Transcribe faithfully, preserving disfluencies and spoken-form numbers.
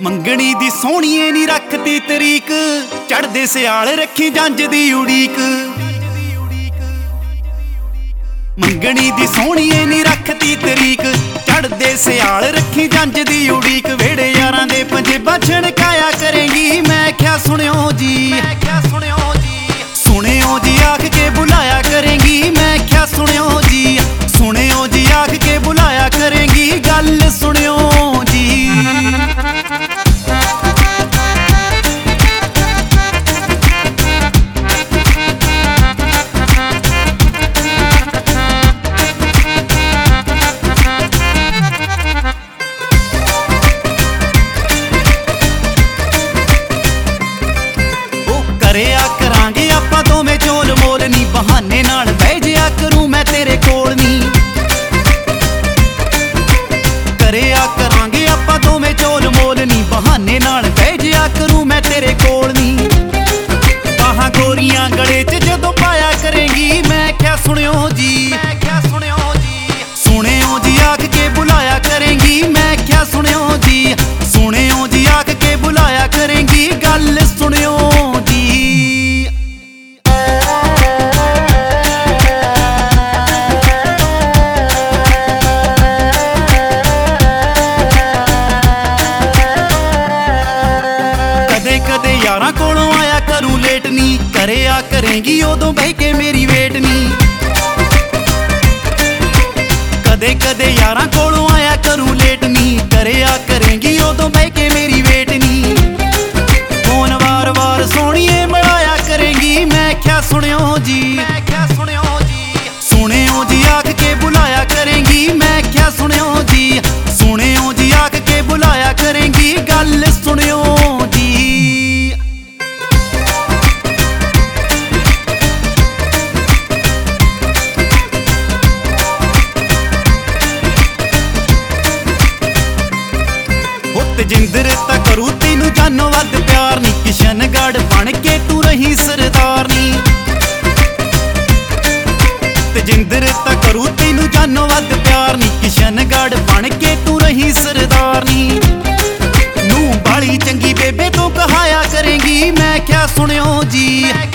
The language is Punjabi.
ਮੰਗਣੀ ਦੀ ਸੋਹਣੀਏ ਨੀ ਰੱਖਦੀ ਤਰੀਕ, ਚੜਦੇ ਸਿਆਲ ਰੱਖੀ ਜੰਜ ਦੀ ਉਡੀਕ। ਮੰਗਣੀ ਦੀ ਸੋਹਣੀਏ ਨੀ ਰੱਖਦੀ ਤਰੀਕ, ਚੜਦੇ ਸਿਆਲ ਰੱਖੀ ਜੰਜ ਦੀ ਉਡੀਕ। ਵੇੜੇ ਯਾਰਾਂ ਦੇ ਪੰਜੇਬਾਂ ਛਣਕਾਇਆ ਕਰੇਂਗੀ, ਮੈਂ ਕਿਹਾ ਸੁਣਿਓ ਜੀ, ਮੈਂ ਕਿਹਾ ਸੁਣਿਓ ਜੀ, ਸੁਣਿਓ ਜੀ ਆਖ ਕੇ ਬੁਲਾਇਆ ਕਰੇਂਗੀ। ਮੈਂ ਕਿਹਾ ਸੁਣਿਓ ਜੀ, ਸੁਣਿਓ ਜੀ ਆਖ ਕੇ ਬੁਲਾਇਆ ਕਰੇਂਗੀ, ਗੱਲ ਸੁਣਿਓ ਜੀ। ਕਰਿਆ ਕਰਾਂਗੇ ਆਪਾਂ ਦੋਵੇਂ ਚੋਲ ਮੋਲ ਨੀ, ਬਹਾਨੇ ਨਾਲ ਬਹਿ ਜਿਆ ਕਰੂੰ ਮੈਂ ਤੇਰੇ ਕੋਲ ਨੀ। ਕਰਿਆ ਕਰਾਂਗੇ ਆਪਾਂ ਦੋਵੇਂ ਚੋਲ ਮੋਲ ਨੀ, ਬਹਾਨੇ ਨਾਲ ਬਹਿ ਜਿਆ ਕਰੂੰ ਮੈਂ ਤੇਰੇ ਕੋਲ ਨੀ। ਬਾਹਾਂ ਗੋਰੀਆਂ ਗਲੇ 'ਚ ਜਦੋਂ ਪਾਇਆ ਕਰੇਂਗੀ, ਮੈਂ ਕਿਹਾ ਸੁਣਿਓ ਜੀ, ਮੈਂ ਕਿਹਾ ਸੁਣਿਓ ਜੀ, ਸੁਣਿਓ ਜੀ ਆਖ ਕੇ ਬੁਲਾਇਆ ਕਰੇਂਗੀ। ਮੈਂ ਕਿਹਾ ਸੁਣਿਓ ਜੀ, ਸੁਣਿਓ ਜੀ ਆਖ ਕੇ ਬੁਲਾਇਆ ਕਰੇਂਗੀ, ਗੱਲ ਸੁਣਿਓ ਜੀ। ਕਦੇ ਕਦੇ ਯਾਰਾਂ ਕੋਲੋਂ ਆਇਆ ਕਰੂੰ ਲੇਟ ਨੀ, ਕਰਿਆ ਕਰੇਂਗੀ ਉਦੋਂ ਬਹਿ ਕੇ ਮੇਰੀ ਵੇਟ ਨੀ। ਕਦੇ ਕਦੇ ਯਾਰਾਂ ਕੋਲੋਂ ਆਇਆ ਕਰੂੰ ਲੇਟ ਨੀ, ਕਰਿਆ ਕਰੇਂਗੀ ਉਦੋਂ ਬਹਿ ਕੇ ਮੇਰੀ ਵੇਟ ਨੀ। ਫੋਨ ਵਾਰ ਵਾਰ ਸੋਹਣੀਏ ਮਿਲਾਇਆ ਕਰੇਂਗੀ, ਮੈਂ ਕਿਹਾ ਸੁਣਿਓ ਜੀ, ਮੈਂ ਕਿਹਾ ਸੁਣਿਓ ਜੀ, ਸੁਣਿਓ ਜੀ ਆਖ ਕੇ ਬੁਲਾਇਆ ਕਰੇਂਗੀ। ਮੈਂ ਕਿਹਾ ਸੁਣਿਓ ਜੀ, ਸੁਣਿਓ ਜੀ ਆਖ ਕੇ ਬੁਲਾਇਆ ਕਰੇਂਗੀ, ਗੱਲ ਸੁਣਿਓ ਜੀ। ਤੇਜਿੰਦਰ ਤਾਂ ਕਰੂ ਤੈਨੂੰ ਜਾਨੋਂ ਵੱਧ ਪਿਆਰ ਨੀ, ਕਿਸ਼ਨਗੜ੍ਹ ਬਣ ਕੇ ਤੂੰ ਰਹੀ ਸਰਦਾਰਨੀ। ਤੇਜਿੰਦਰ ਤਾਂ ਕਰੂ ਤੈਨੂੰ ਜਾਨੋਂ ਵੱਧ ਪਿਆਰ ਨੀ, ਕਿਸ਼ਨਗੜ੍ਹ ਬਣ ਕੇ ਤੂੰ ਰਹੀ ਸਰਦਾਰਨੀ। ਨੂੰ ਬਾਲੀ ਚੰਗੀ ਬੇਬੇ ਤੋਂ ਕਹਾਇਆ ਕਰੇਂਗੀ, ਮੈਂ ਕਿਹਾ ਸੁਣਿਓ ਜੀ।